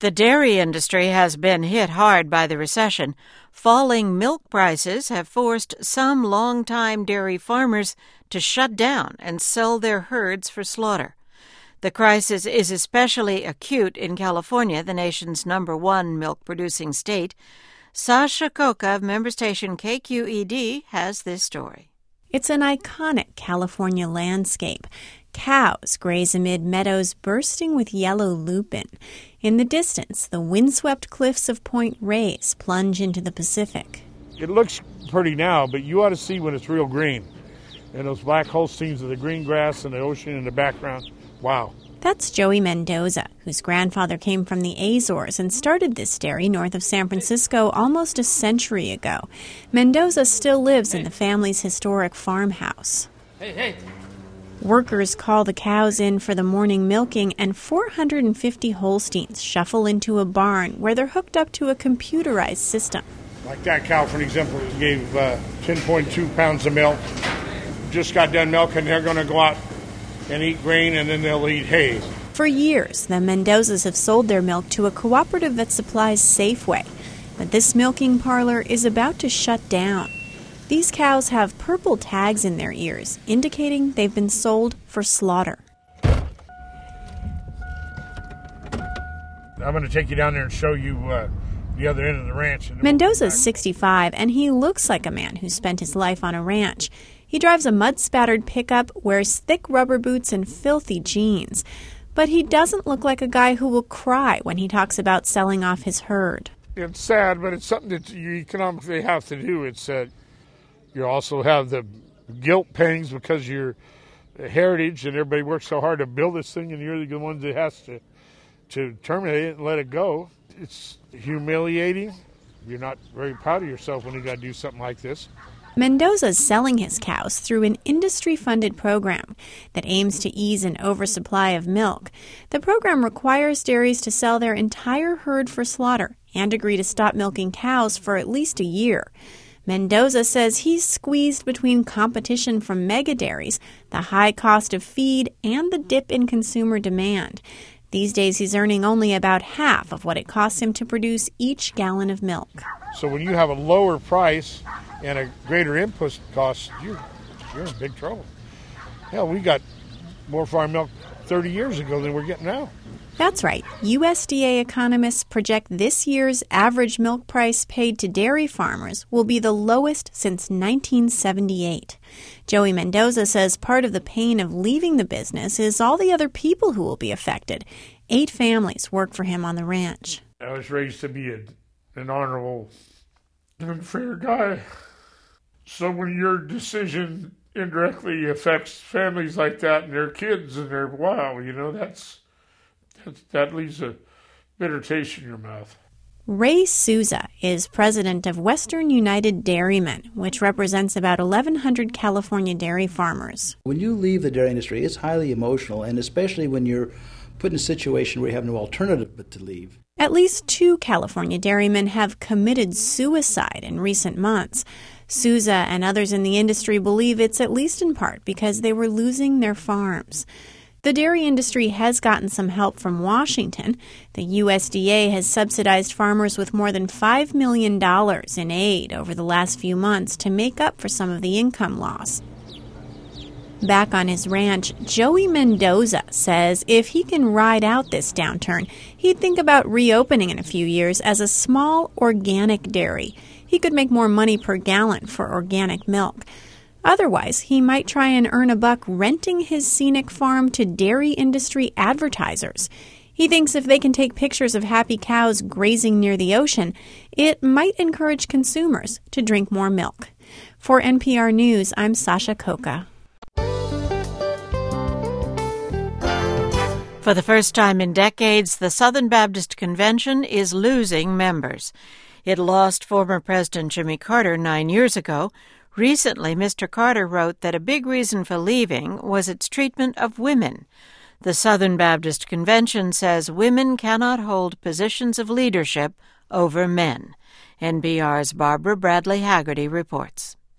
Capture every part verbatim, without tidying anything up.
The dairy industry has been hit hard by the recession. Falling milk prices have forced some longtime dairy farmers to shut down and sell their herds for slaughter. The crisis is especially acute in California, the nation's number one milk-producing state. Sasha Khokha of member station K Q E D has this story. It's an iconic California landscape. Cows graze amid meadows bursting with yellow lupin. In the distance, the windswept cliffs of Point Reyes plunge into the Pacific. It looks pretty now, but you ought to see when it's real green. And those black Holsteins of the green grass and the ocean in the background. Wow. That's Joey Mendoza, whose grandfather came from the Azores and started this dairy north of San Francisco almost a century ago. Mendoza still lives in the family's historic farmhouse. Hey, hey. Workers call the cows in for the morning milking, and four hundred fifty Holsteins shuffle into a barn where they're hooked up to a computerized system. Like that cow, for example, gave uh, ten point two pounds of milk. Just got done milking. They're going to go out and eat grain, and then they'll eat hay. For years, the Mendozas have sold their milk to a cooperative that supplies Safeway. But this milking parlor is about to shut down. These cows have purple tags in their ears, indicating they've been sold for slaughter. I'm going to take you down there and show you uh, the other end of the ranch. Mendoza's sixty-five, and he looks like a man who spent his life on a ranch. He drives a mud-spattered pickup, wears thick rubber boots and filthy jeans. But he doesn't look like a guy who will cry when he talks about selling off his herd. It's sad, but it's something that you economically have to do. It's uh, you also have the guilt pangs because you're a heritage and everybody works so hard to build this thing, and you're the one that has to, to terminate it and let it go. It's humiliating. You're not very proud of yourself when you got to do something like this. Mendoza's selling his cows through an industry-funded program that aims to ease an oversupply of milk. The program requires dairies to sell their entire herd for slaughter and agree to stop milking cows for at least a year. Mendoza says he's squeezed between competition from mega dairies, the high cost of feed, and the dip in consumer demand. These days, he's earning only about half of what it costs him to produce each gallon of milk. So when you have a lower price and a greater input cost, you're, you're in big trouble. Hell, we got more farm milk thirty years ago than we're getting now. That's right. U S D A economists project this year's average milk price paid to dairy farmers will be the lowest since nineteen seventy-eight. Joey Mendoza says part of the pain of leaving the business is all the other people who will be affected. Eight families work for him on the ranch. I was raised to be a, an honorable and fair guy. So when your decision indirectly affects families like that and their kids and their, wow, you know, that's... that leaves a bitter taste in your mouth. Ray Souza is president of Western United Dairymen, which represents about eleven hundred California dairy farmers. When you leave the dairy industry, it's highly emotional, and especially when you're put in a situation where you have no alternative but to leave. At least two California dairymen have committed suicide in recent months. Souza and others in the industry believe it's at least in part because they were losing their farms. The dairy industry has gotten some help from Washington. The U S D A has subsidized farmers with more than five million dollars in aid over the last few months to make up for some of the income loss. Back on his ranch, Joey Mendoza says if he can ride out this downturn, he'd think about reopening in a few years as a small organic dairy. He could make more money per gallon for organic milk. Otherwise, he might try and earn a buck renting his scenic farm to dairy industry advertisers. He thinks if they can take pictures of happy cows grazing near the ocean, it might encourage consumers to drink more milk. For N P R News, I'm Sasha Khokha. For the first time in decades, the Southern Baptist Convention is losing members. It lost former President Jimmy Carter nine years ago. Recently, Mister Carter wrote that a big reason for leaving was its treatment of women. The Southern Baptist Convention says women cannot hold positions of leadership over men. N P R's Barbara Bradley Haggerty reports.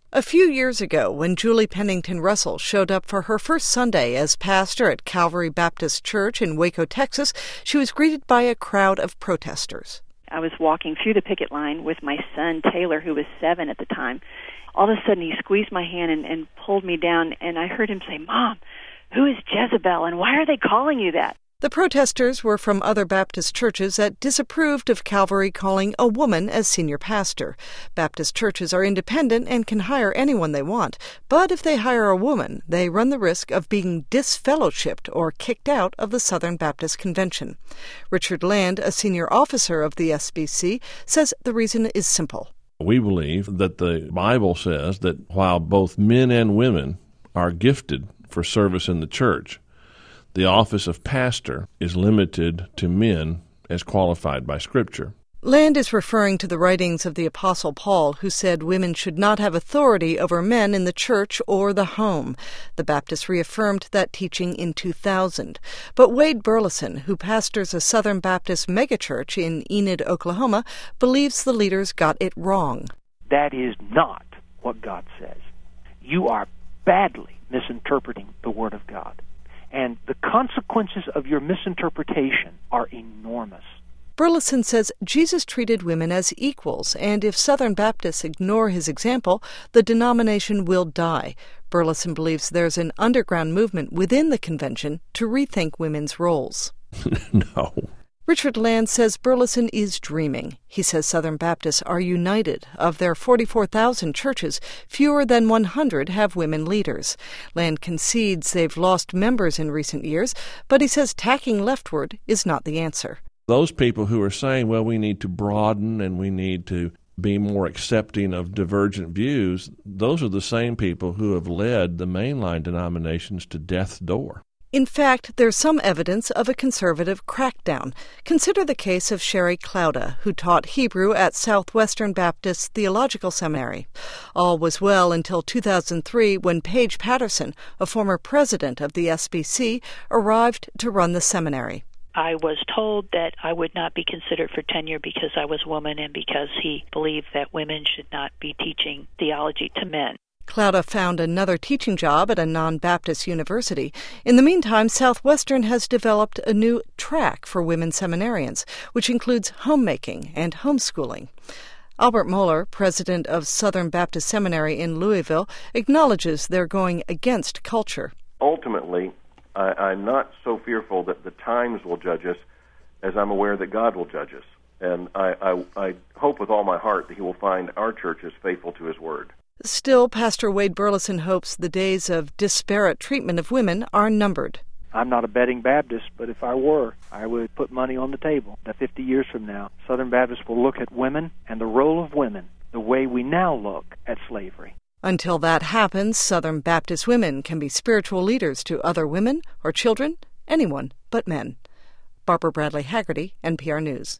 A few years ago, when Julie Pennington Russell showed up for her first Sunday as pastor at Calvary Baptist Church in Waco, Texas, she was greeted by a crowd of protesters. I was walking through the picket line with my son, Taylor, who was seven at the time. All of a sudden, he squeezed my hand and, and pulled me down, and I heard him say, "Mom, who is Jezebel, and why are they calling you that?" The protesters were from other Baptist churches that disapproved of Calvary calling a woman as senior pastor. Baptist churches are independent and can hire anyone they want, but if they hire a woman, they run the risk of being disfellowshipped or kicked out of the Southern Baptist Convention. Richard Land, a senior officer of the S B C, says the reason is simple. We believe that the Bible says that while both men and women are gifted for service in the church, the office of pastor is limited to men as qualified by Scripture. Land is referring to the writings of the Apostle Paul, who said women should not have authority over men in the church or the home. The Baptists reaffirmed that teaching in two thousand. But Wade Burleson, who pastors a Southern Baptist megachurch in Enid, Oklahoma, believes the leaders got it wrong. That is not what God says. You are badly misinterpreting the Word of God. And the consequences of your misinterpretation are enormous. Burleson says Jesus treated women as equals, and if Southern Baptists ignore his example, the denomination will die. Burleson believes there's an underground movement within the convention to rethink women's roles. No. Richard Land says Burleson is dreaming. He says Southern Baptists are united. Of their forty-four thousand churches, fewer than one hundred have women leaders. Land concedes they've lost members in recent years, but he says tacking leftward is not the answer. Those people who are saying, well, we need to broaden and we need to be more accepting of divergent views, those are the same people who have led the mainline denominations to death's door. In fact, there's some evidence of a conservative crackdown. Consider the case of Sherry Clouda, who taught Hebrew at Southwestern Baptist Theological Seminary. All was well until two thousand three, when Paige Patterson, a former president of the S B C, arrived to run the seminary. I was told that I would not be considered for tenure because I was a woman and because he believed that women should not be teaching theology to men. Clouda found another teaching job at a non-Baptist university. In the meantime, Southwestern has developed a new track for women seminarians, which includes homemaking and homeschooling. Albert Moeller, president of Southern Baptist Seminary in Louisville, acknowledges they're going against culture. Ultimately, I, I'm not so fearful that the times will judge us as I'm aware that God will judge us. And I, I, I hope with all my heart that he will find our churches faithful to his word. Still, Pastor Wade Burleson hopes the days of disparate treatment of women are numbered. I'm not a betting Baptist, but if I were, I would put money on the table that fifty years from now, Southern Baptists will look at women and the role of women the way we now look at slavery. Until that happens, Southern Baptist women can be spiritual leaders to other women or children, anyone but men. Barbara Bradley Haggerty, N P R News.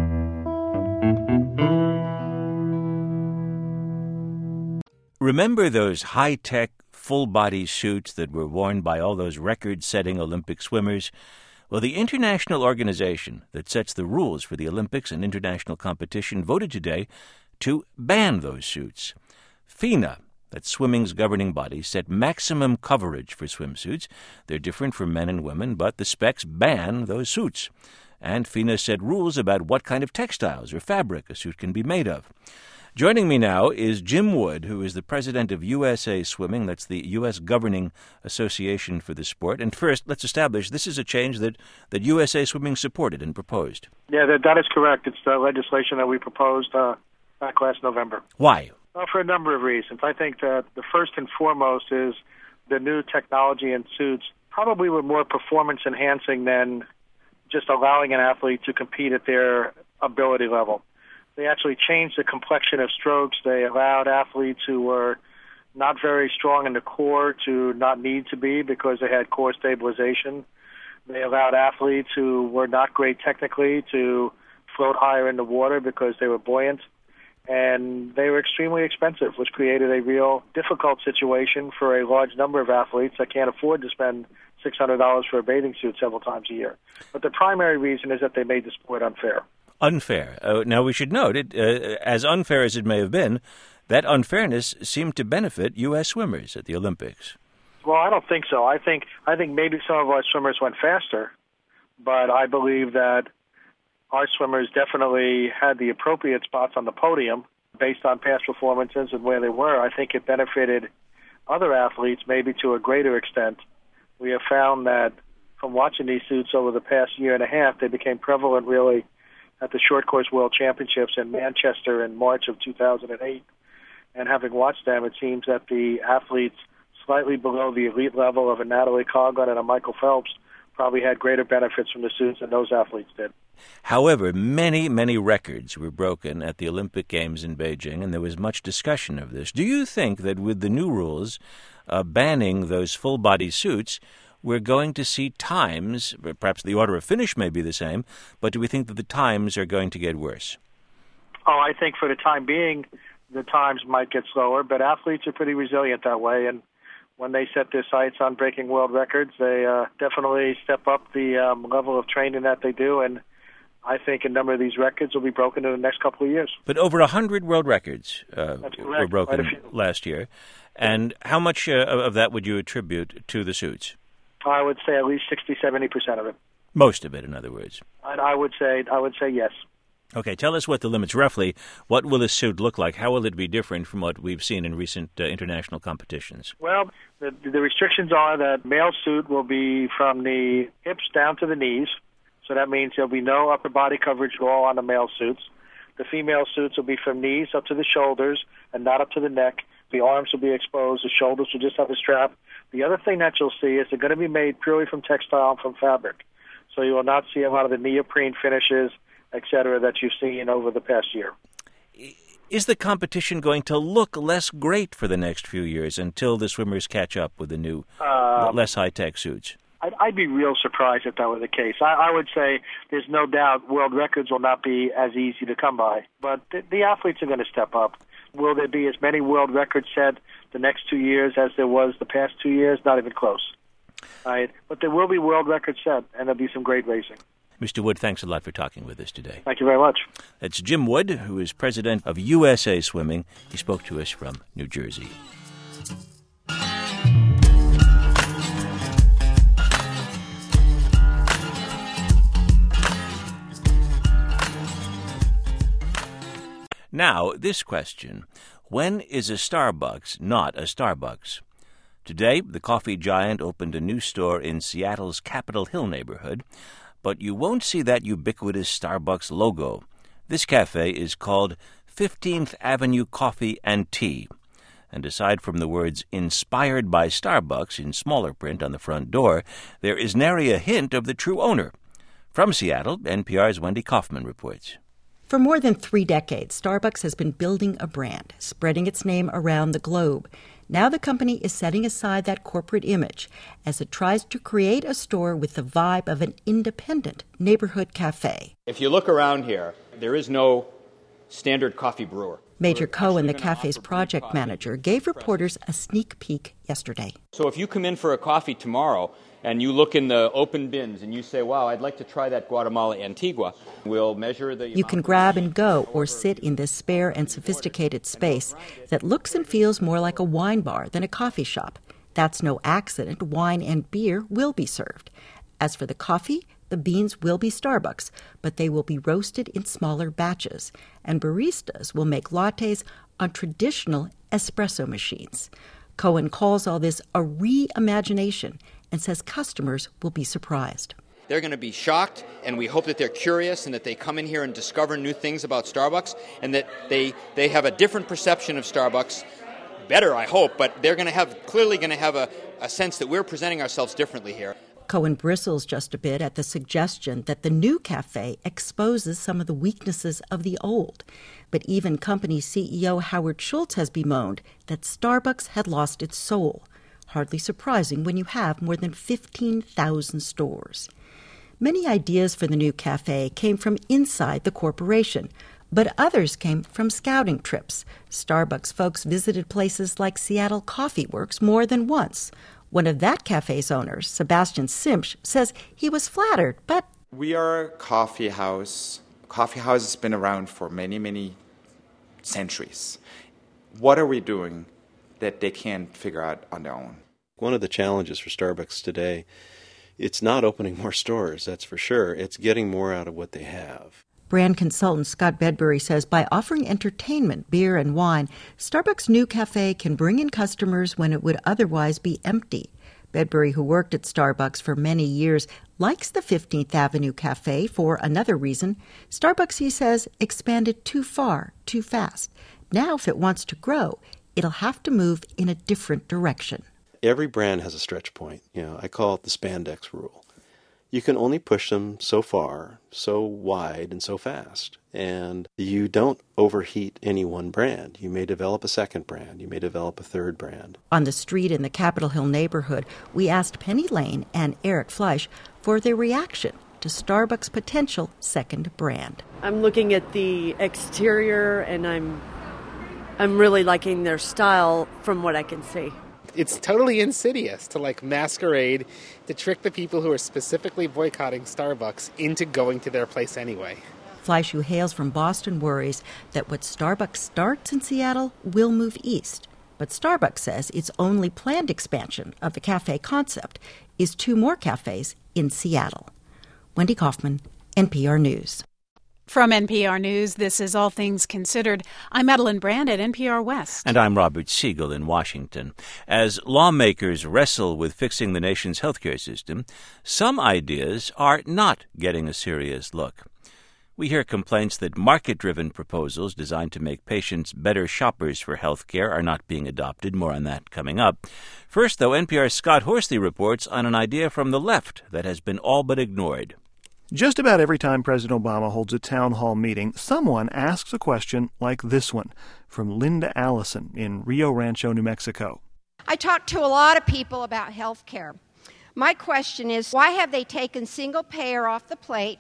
Remember those high-tech, full-body suits that were worn by all those record-setting Olympic swimmers? Well, the international organization that sets the rules for the Olympics and international competition voted today to ban those suits. FINA, that's swimming's governing body, set maximum coverage for swimsuits. They're different for men and women, but the specs ban those suits. And FINA set rules about what kind of textiles or fabric a suit can be made of. Joining me now is Jim Wood, who is the president of U S A Swimming. That's the U S governing association for the sport. And first, let's establish this is a change that, that U S A Swimming supported and proposed. Yeah, that, that is correct. It's the legislation that we proposed uh, back last November. Why? Well, for a number of reasons. I think that the first and foremost is the new technology in suits probably were more performance-enhancing than just allowing an athlete to compete at their ability level. They actually changed the complexion of strokes. They allowed athletes who were not very strong in the core to not need to be because they had core stabilization. They allowed athletes who were not great technically to float higher in the water because they were buoyant. And they were extremely expensive, which created a real difficult situation for a large number of athletes that can't afford to spend six hundred dollars for a bathing suit several times a year. But the primary reason is that they made the sport unfair. Unfair. Uh, now, we should note, it, uh, as unfair as it may have been, that unfairness seemed to benefit U S swimmers at the Olympics. Well, I don't think so. I think I think maybe some of our swimmers went faster, but I believe that our swimmers definitely had the appropriate spots on the podium based on past performances and where they were. I think it benefited other athletes maybe to a greater extent. We have found that from watching these suits over the past year and a half, they became prevalent really at the Short Course World Championships in Manchester in March of two thousand eight. And having watched them, it seems that the athletes slightly below the elite level of a Natalie Coughlin and a Michael Phelps probably had greater benefits from the suits than those athletes did. However, many, many records were broken at the Olympic Games in Beijing, and there was much discussion of this. Do you think that with the new rules uh, banning those full-body suits, we're going to see times, perhaps the order of finish may be the same, but do we think that the times are going to get worse? Oh, I think for the time being, the times might get slower, but athletes are pretty resilient that way, and when they set their sights on breaking world records, they uh, definitely step up the um, level of training that they do, and I think a number of these records will be broken in the next couple of years. But over one hundred world records uh, were broken last year, and how much uh, of that would you attribute to the suits? I would say at least sixty, seventy percent of it. Most of it, in other words. I, I would say, I would say yes. Okay, tell us what the limits roughly. What will this suit look like? How will it be different from what we've seen in recent uh, international competitions? Well, the, the restrictions are that male suit will be from the hips down to the knees. So that means there'll be no upper body coverage at all on the male suits. The female suits will be from knees up to the shoulders and not up to the neck. The arms will be exposed. The shoulders will just have a strap. The other thing that you'll see is they're going to be made purely from textile and from fabric. So you will not see a lot of the neoprene finishes, et cetera, that you've seen over the past year. Is the competition going to look less great for the next few years until the swimmers catch up with the new, uh, less high-tech suits? I'd, I'd be real surprised if that were the case. I, I would say there's no doubt world records will not be as easy to come by, but the, the athletes are going to step up. Will there be as many world records set the next two years as there was the past two years? Not even close. Right? But there will be world records set, and there'll be some great racing. Mister Wood, thanks a lot for talking with us today. Thank you very much. That's Jim Wood, who is president of U S A Swimming. He spoke to us from New Jersey. Now, this question. When is a Starbucks not a Starbucks? Today, the coffee giant opened a new store in Seattle's Capitol Hill neighborhood, but you won't see that ubiquitous Starbucks logo. This cafe is called fifteenth Avenue Coffee and Tea. And aside from the words inspired by Starbucks in smaller print on the front door, there is nary a hint of the true owner. From Seattle, N P R's Wendy Kaufman reports. For more than three decades, Starbucks has been building a brand, spreading its name around the globe. Now the company is setting aside that corporate image as it tries to create a store with the vibe of an independent neighborhood cafe. If you look around here, there is no standard coffee brewer. Major Cohen, the cafe's project manager, gave reporters a sneak peek yesterday. So if you come in for a coffee tomorrow and you look in the open bins and you say, wow, I'd like to try that Guatemala Antigua, we'll measure the... You can grab and go or sit in this spare and sophisticated space that looks and feels more like a wine bar than a coffee shop. That's no accident. Wine and beer will be served. As for the coffee, the beans will be Starbucks, but they will be roasted in smaller batches, and baristas will make lattes on traditional espresso machines. Cohen calls all this a reimagination and says customers will be surprised. They're going to be shocked, and we hope that they're curious and that they come in here and discover new things about Starbucks and that they, they have a different perception of Starbucks. Better, I hope, but they're going to have clearly going to have a, a sense that we're presenting ourselves differently here. Cohen bristles just a bit at the suggestion that the new cafe exposes some of the weaknesses of the old. But even company C E O Howard Schultz has bemoaned that Starbucks had lost its soul. Hardly surprising when you have more than fifteen thousand stores. Many ideas for the new cafe came from inside the corporation, but others came from scouting trips. Starbucks folks visited places like Seattle Coffee Works more than once. One of that cafe's owners, Sebastian Simsch, says he was flattered, but... We are a coffee house. Coffee house has been around for many, many centuries. what are we doing that they can't figure out on their own? One of the challenges for Starbucks today, it's not opening more stores, that's for sure. It's getting more out of what they have. Brand consultant Scott Bedbury says by offering entertainment, beer, and wine, Starbucks' new cafe can bring in customers when it would otherwise be empty. Bedbury, who worked at Starbucks for many years, likes the fifteenth Avenue Cafe for another reason. Starbucks, he says, expanded too far, too fast. Now, if it wants to grow, it'll have to move in a different direction. Every brand has a stretch point. You know, I call it the spandex rule. You can only push them so far, so wide, and so fast. And you don't overheat any one brand. You may develop a second brand. You may develop a third brand. On the street in the Capitol Hill neighborhood, we asked Penny Lane and Eric Fleisch for their reaction to Starbucks' potential second brand. I'm looking at the exterior, and I'm, I'm really liking their style from what I can see. It's totally insidious to like masquerade to trick the people who are specifically boycotting Starbucks into going to their place anyway. Fleisch, who hails from Boston, worries that what Starbucks starts in Seattle will move east. But Starbucks says its only planned expansion of the cafe concept is two more cafes in Seattle. Wendy Kaufman, N P R News. From N P R News, this is All Things Considered. I'm Madeline Brand at N P R West. And I'm Robert Siegel in Washington. As lawmakers wrestle with fixing the nation's healthcare system, some ideas are not getting a serious look. We hear complaints that market-driven proposals designed to make patients better shoppers for health care are not being adopted. More on that coming up. First, though, N P R's Scott Horsley reports on an idea from the left that has been all but ignored. Just about every time President Obama holds a town hall meeting, someone asks a question like this one from Linda Allison in Rio Rancho, New Mexico. I talk to a lot of people about health care. My question is, why have they taken single payer off the plate?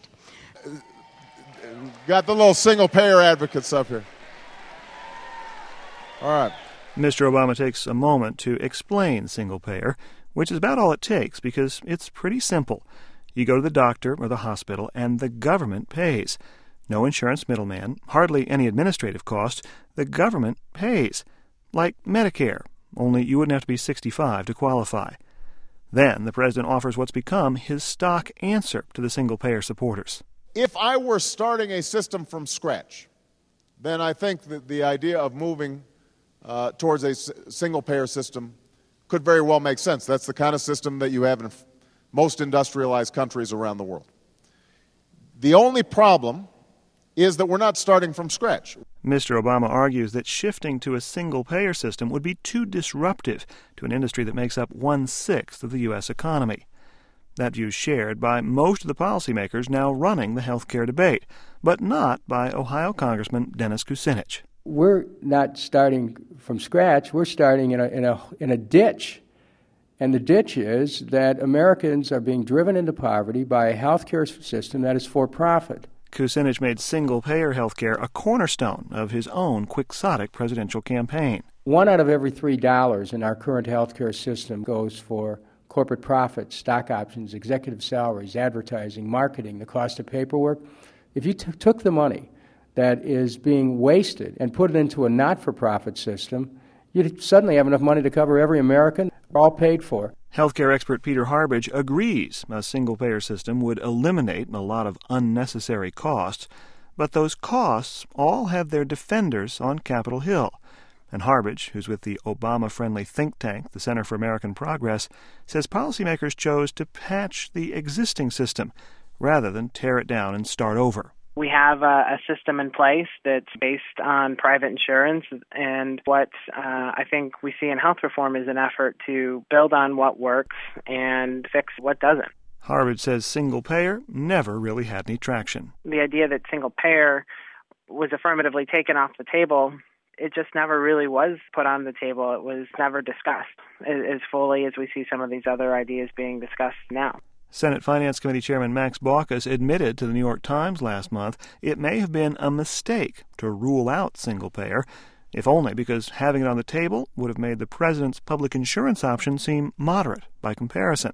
Got the little single payer advocates up here. All right. Mister Obama takes a moment to explain single payer, which is about all it takes because it's pretty simple. You go to the doctor or the hospital, and the government pays. No insurance middleman, hardly any administrative cost. The government pays. Like Medicare, only you wouldn't have to be sixty-five to qualify. Then the president offers what's become his stock answer to the single-payer supporters. If I were starting a system from scratch, then I think that the idea of moving uh, towards a s- single-payer system could very well make sense. That's the kind of system that you have in most industrialized countries around the world. The only problem is that we're not starting from scratch. Mister Obama argues that shifting to a single-payer system would be too disruptive to an industry that makes up one-sixth of the U S economy. That view is shared by most of the policymakers now running the health care debate, but not by Ohio Congressman Dennis Kucinich. We're not starting from scratch. We're starting in a, in a, in a ditch. And the ditch is that Americans are being driven into poverty by a health care system that is for-profit. Kucinich made single-payer health care a cornerstone of his own quixotic presidential campaign. One out of every three dollars in our current health care system goes for corporate profits, stock options, executive salaries, advertising, marketing, the cost of paperwork. If you t- took the money that is being wasted and put it into a not-for-profit system, you'd suddenly have enough money to cover every American, all paid for. Healthcare expert Peter Harbage agrees a single-payer system would eliminate a lot of unnecessary costs, but those costs all have their defenders on Capitol Hill. And Harbage, who's with the Obama-friendly think tank, the Center for American Progress, says policymakers chose to patch the existing system rather than tear it down and start over. We have a, a system in place that's based on private insurance, and what uh, I think we see in health reform is an effort to build on what works and fix what doesn't. Harbage says single-payer never really had any traction. The idea that single-payer was affirmatively taken off the table, it just never really was put on the table. It was never discussed as fully as we see some of these other ideas being discussed now. Senate Finance Committee Chairman Max Baucus admitted to the New York Times last month it may have been a mistake to rule out single-payer, if only because having it on the table would have made the president's public insurance option seem moderate by comparison.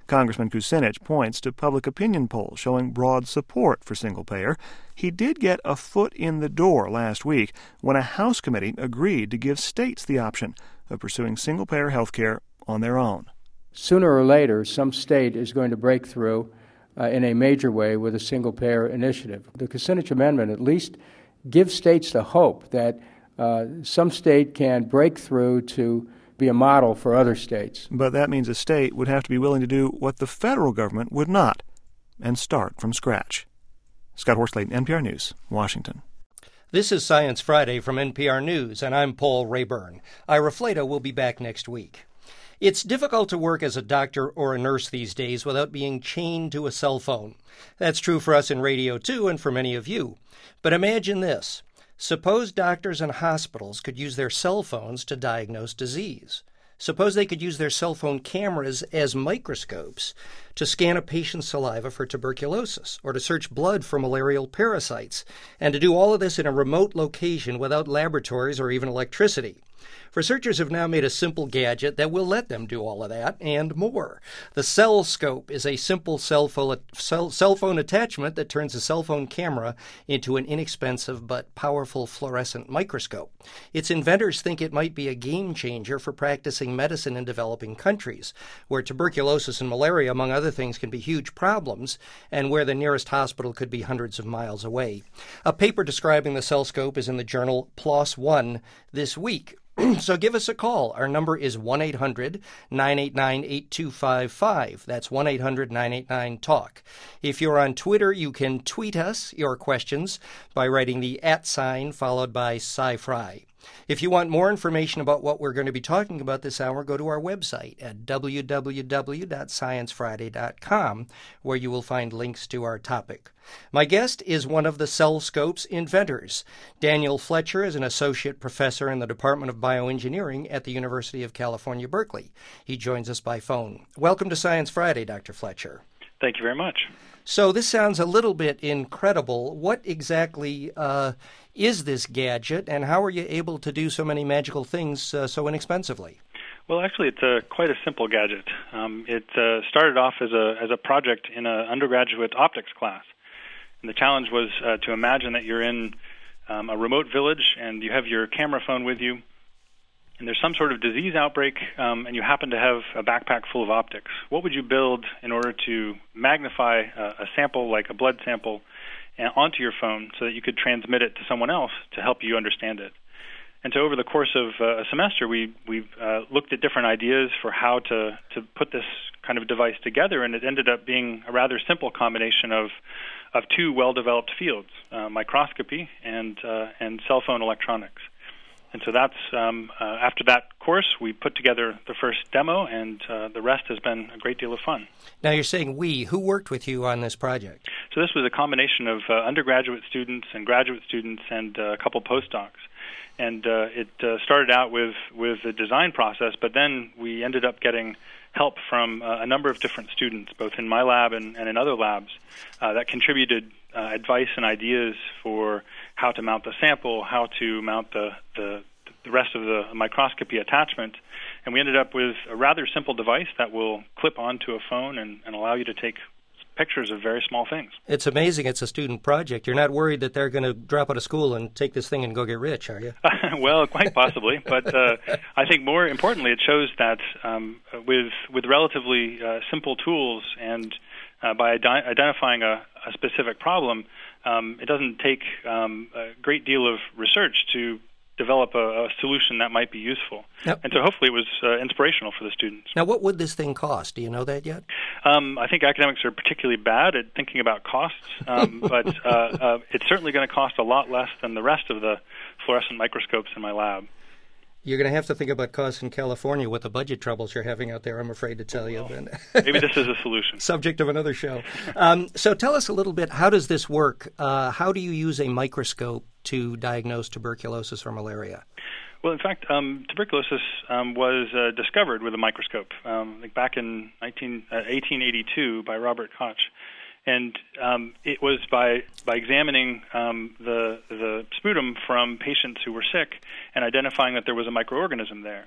Congressman Kucinich points to public opinion polls showing broad support for single-payer. He did get a foot in the door last week when a House committee agreed to give states the option of pursuing single-payer health care on their own. Sooner or later, some state is going to break through uh, in a major way with a single-payer initiative. The Kucinich Amendment at least gives states the hope that uh, some state can break through to be a model for other states. But that means a state would have to be willing to do what the federal government would not, and start from scratch. Scott Horsley, N P R News, Washington. This is Science Friday from N P R News, and I'm Paul Rayburn. Ira Flatow will be back next week. It's difficult to work as a doctor or a nurse these days without being chained to a cell phone. That's true for us in radio, too, and for many of you. But imagine this. Suppose doctors and hospitals could use their cell phones to diagnose disease. Suppose they could use their cell phone cameras as microscopes to scan a patient's saliva for tuberculosis or to search blood for malarial parasites, and to do all of this in a remote location without laboratories or even electricity. Researchers have now made a simple gadget that will let them do all of that and more. The CellScope is a simple cell phone, cell, cell phone attachment that turns a cell phone camera into an inexpensive but powerful fluorescent microscope. Its inventors think it might be a game changer for practicing medicine in developing countries, where tuberculosis and malaria, among other things, can be huge problems, and where the nearest hospital could be hundreds of miles away. A paper describing the CellScope is in the journal PLOS One this week. So give us a call. Our number is one eight hundred nine eight nine eight two five five. That's one eight hundred nine eight nine talk. If you're on Twitter, you can tweet us your questions by writing the at sign followed by SciFri. If you want more information about what we're going to be talking about this hour, go to our website at w w w dot science friday dot com, where you will find links to our topic. My guest is one of the CellScope's inventors. Daniel Fletcher is an associate professor in the Department of Bioengineering at the University of California, Berkeley. He joins us by phone. Welcome to Science Friday, Doctor Fletcher. Thank you very much. So this sounds a little bit incredible. What exactly uh, is this gadget, and how are you able to do so many magical things uh, so inexpensively? Well, actually, it's a, quite a simple gadget. Um, it uh, started off as a as a project in an undergraduate optics class. And the challenge was uh, to imagine that you're in um, a remote village and you have your camera phone with you, and there's some sort of disease outbreak, um, and you happen to have a backpack full of optics. What would you build in order to magnify a, a sample like a blood sample onto your phone so that you could transmit it to someone else to help you understand it? And so over the course of uh, a semester, we, we've uh, looked at different ideas for how to, to put this kind of device together, and it ended up being a rather simple combination of, of two well-developed fields, uh, microscopy and, uh, and cell phone electronics. And so that's um, uh, after that course, we put together the first demo, and uh, the rest has been a great deal of fun. Now you're saying we. Who worked with you on this project? So this was a combination of uh, undergraduate students and graduate students and uh, a couple postdocs. And uh, it uh, started out with, with the design process, but then we ended up getting help from uh, a number of different students, both in my lab and, and in other labs, uh, that contributed uh, advice and ideas for how to mount the sample, how to mount the, the, the rest of the microscopy attachment. And we ended up with a rather simple device that will clip onto a phone and, and allow you to take pictures of very small things. It's amazing it's a student project. You're not worried that they're going to drop out of school and take this thing and go get rich, are you? Well, quite possibly. But uh, I think more importantly, it shows that um, with with relatively uh, simple tools and uh, by ide- identifying a, a specific problem, um, it doesn't take um, a great deal of research to develop a, a solution that might be useful. Yep. And so hopefully it was uh, inspirational for the students. Now, what would this thing cost? Do you know that yet? Um, I think academics are particularly bad at thinking about costs, um, but uh, uh, it's certainly going to cost a lot less than the rest of the fluorescent microscopes in my lab. You're going to have to think about costs in California with the budget troubles you're having out there, I'm afraid to tell you. Well, maybe this is a solution. Subject of another show. Um, so tell us a little bit, how does this work? Uh, how do you use a microscope to diagnose tuberculosis or malaria? Well, in fact, um, tuberculosis um, was uh, discovered with a microscope um, like back in nineteen, uh, eighteen eighty-two by Robert Koch. And um, it was by by examining um, the the sputum from patients who were sick and identifying that there was a microorganism there.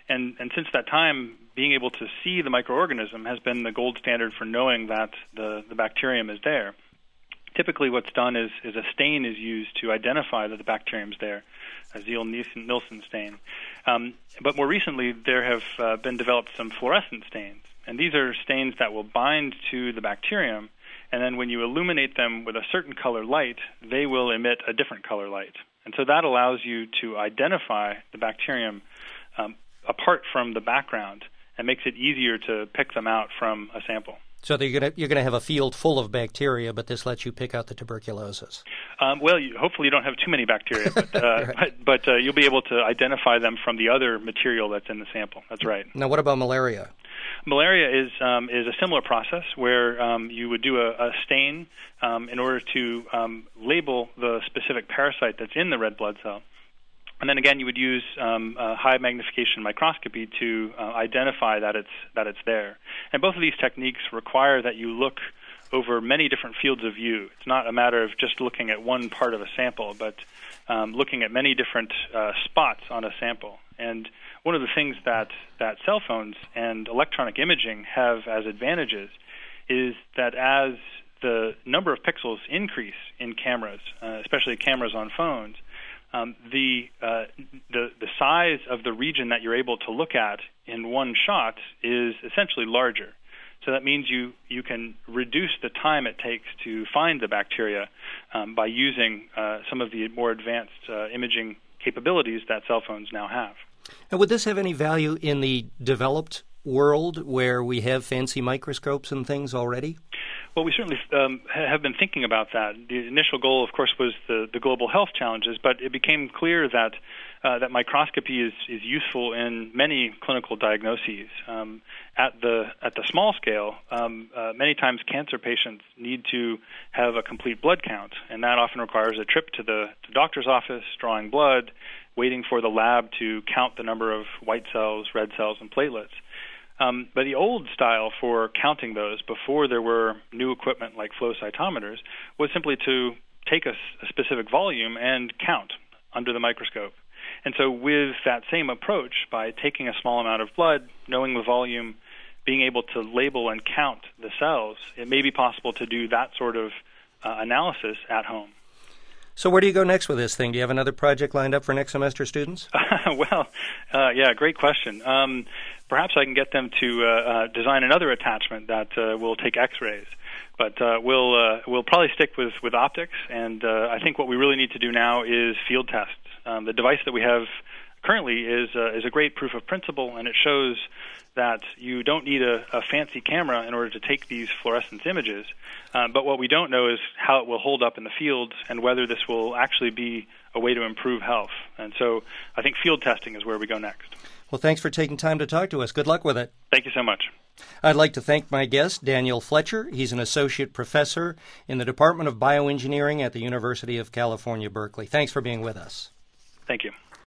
And, and since that time, being able to see the microorganism has been the gold standard for knowing that the, the bacterium is there. Typically what's done is, is a stain is used to identify that the bacterium is there, a Ziehl-Neelsen stain. Um, but more recently, there have uh, been developed some fluorescent stains. And these are stains that will bind to the bacterium, and then when you illuminate them with a certain color light, they will emit a different color light. And so that allows you to identify the bacterium um, apart from the background and makes it easier to pick them out from a sample. So you're going you're to have a field full of bacteria, but this lets you pick out the tuberculosis. Um, well, you, hopefully you don't have too many bacteria, but, uh, right. but, but uh, you'll be able to identify them from the other material that's in the sample. That's right. Now, what about malaria? Malaria is um, is a similar process where um, you would do a, a stain um, in order to um, label the specific parasite that's in the red blood cell. And then again, you would use um, a high magnification microscopy to uh, identify that it's that it's there. And both of these techniques require that you look over many different fields of view. It's not a matter of just looking at one part of a sample, but um, looking at many different uh, spots on a sample. And one of the things that, that cell phones and electronic imaging have as advantages is that as the number of pixels increase in cameras, uh, especially cameras on phones, Um, the, uh, the the size of the region that you're able to look at in one shot is essentially larger. So that means you, you can reduce the time it takes to find the bacteria um, by using uh, some of the more advanced uh, imaging capabilities that cell phones now have. And would this have any value in the developed world where we have fancy microscopes and things already? Well, we certainly um, have been thinking about that. The initial goal, of course, was the, the global health challenges, but it became clear that uh, that microscopy is, is useful in many clinical diagnoses. Um, at the at the small scale, um, uh, many times cancer patients need to have a complete blood count, and that often requires a trip to the to doctor's office, drawing blood, waiting for the lab to count the number of white cells, red cells, and platelets. Um, but the old style for counting those before there were new equipment like flow cytometers was simply to take a, a specific volume and count under the microscope. And so with that same approach, by taking a small amount of blood, knowing the volume, being able to label and count the cells, it may be possible to do that sort of uh, analysis at home. So where do you go next with this thing? Do you have another project lined up for next semester students? well, uh, yeah, great question. Um, perhaps I can get them to uh, uh, design another attachment that uh, will take X-rays. But uh, we'll uh, we'll probably stick with, with optics, and uh, I think what we really need to do now is field tests. Um, the device that we have currently is uh, is a great proof of principle, and it shows that you don't need a, a fancy camera in order to take these fluorescence images. Um, but what we don't know is how it will hold up in the field and whether this will actually be a way to improve health. And so I think field testing is where we go next. Well, thanks for taking time to talk to us. Good luck with it. Thank you so much. I'd like to thank my guest, Daniel Fletcher. He's an associate professor in the Department of Bioengineering at the University of California, Berkeley. Thanks for being with us. Thank you.